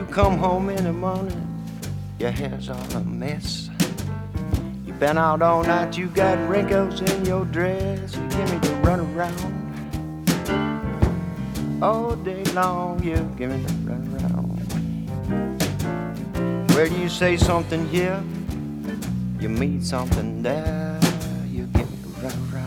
you come home in the morning, your hair's all a mess. You've been out all night, you got wrinkles in your dress. You give me the run around all day long. You give me the run around. Where do you say something here, you mean something there?